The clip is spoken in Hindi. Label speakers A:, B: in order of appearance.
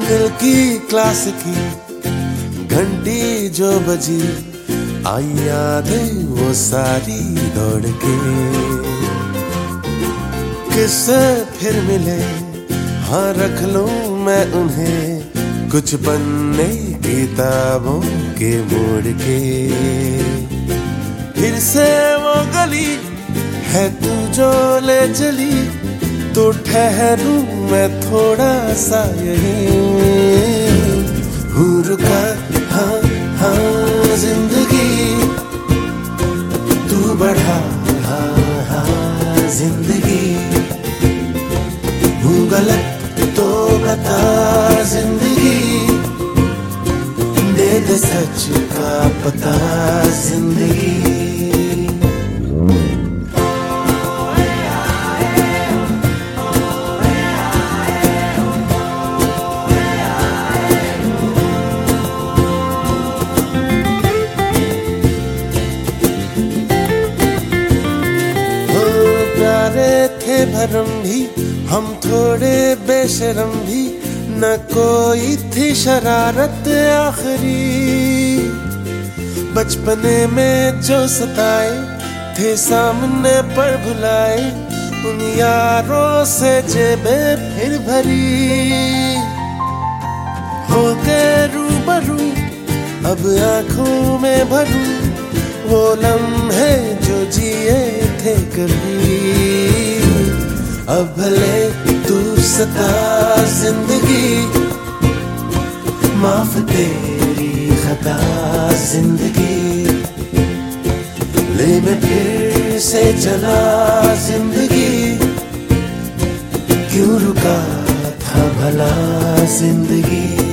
A: दिल की क्लास की घंटी जो बजी, आई यादें वो सारी दौड़ के। किससे फिर मिले, हाँ रख लूं मैं उन्हें कुछ पन्ने किताबों के मोड़ के। फिर से वो गली है तू जो ले चली, तो ठहरूं मैं थोड़ा सा यहीं। हूँ रुका हाँ हाँ जिंदगी, तू बढ़ा हाँ हाँ जिंदगी। हूँ गलत तो बता जिंदगी, दे दे सच का पता जिंदगी। थे भरम भी हम थोड़े बेशरम भी, न कोई थी शरारत आखिरी। बचपने में जो सताए थे सामने पर भुलाए, उन यारों से जेबें फिर भरी। हो गए रूबरू अब आंखों में भरूं, वो लम्हे जो जिए थे कभी। अब भले तू सता जिंदगी, माफ तेरी खता जिंदगी। ले मैं फिर से चला जिंदगी, क्यों रुका था भला जिंदगी।